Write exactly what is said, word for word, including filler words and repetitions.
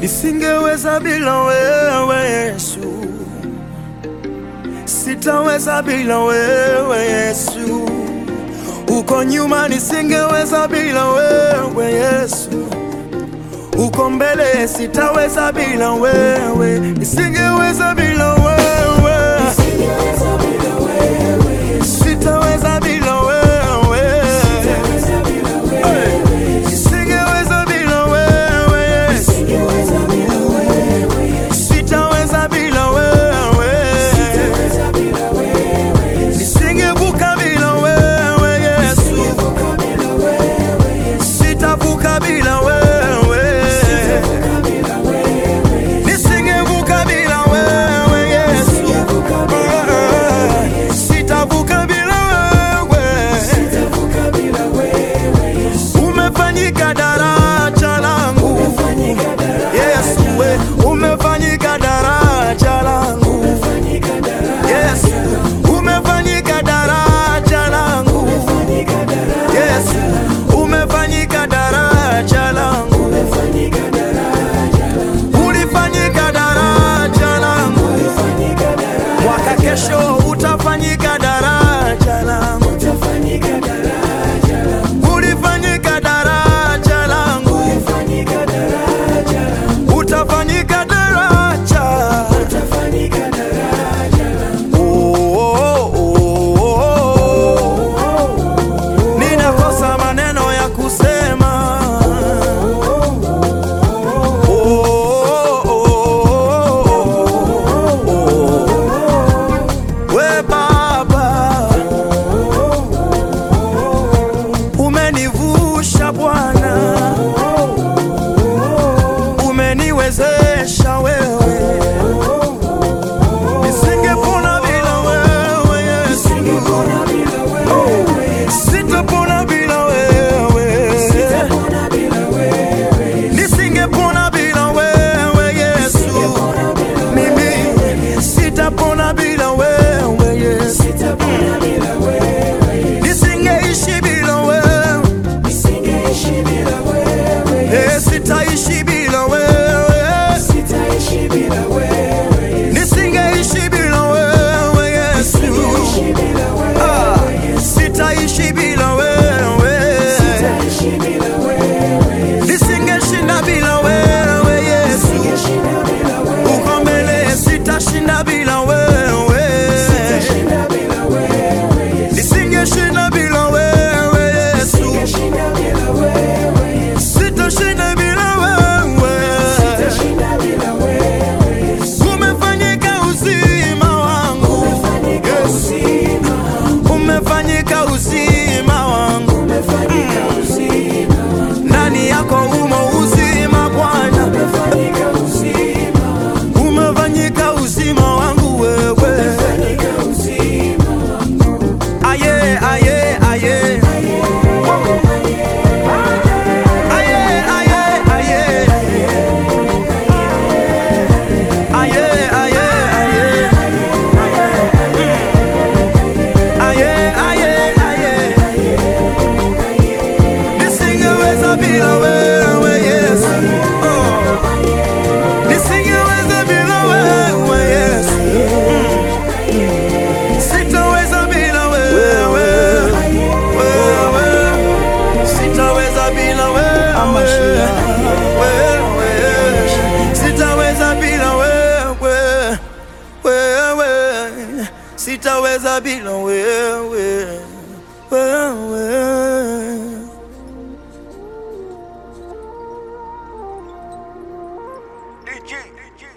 Nisingeweza bila wewe Yesu, sitaweza bila wewe Yesu. Uko nyuma, nisingeweza bila wewe Yesu. Uko mbele, sitaweza bila wewe. Nisingeweza bila wewe, sitaweza bila wewe, nisingeweza bila wewe, sitaweza bila wewe, nisingevuka bila wewe Yesu, sitavuka bila wewe. Kesho utafanyika daraja langu, utafanyika daraja langu, ulifanyika daraja langu, ulifanyika daraja langu, utafanyika daraja, utafanyika daraja langu. Oh, oh, oh, oh. Ninakosa maneno ya kusema. Umenivusha Bwana, umeniwezesha wewe. Nisingepona bila wewe Yesu, sitapona bila wewe, nisingepona bila wewe Yesu, mimi sitapona bila wewe Yesu, nisingeishi bila wewe, sitaishi bila wewe, sitaishi bila wewe, nisingeishi bila wewe Yesu, ah, sitaishi bila wewe, sitaishi bila wewe, nisingeshinda bila wewe Yesu, uko mbele, sitashinda bila wewe, sitashinda bila wewe, nisingeshinda bila wewe Yesu, sitashinda bila wewe, sitashinda bila wewe, sitashinda bila wewe. Umefanyika uzima wangu, umefanyika uzima wangu, umefanyika uzima wangu, umefanyika uzima wangu. Ndani yako umo uzima Bwana, umefanyika uzima wangu, umefanyika uzima wangu wewe, umefanyika uzima wangu. Aye, aye, aye. Sitaweza bila wewe, wewe. D J, D J.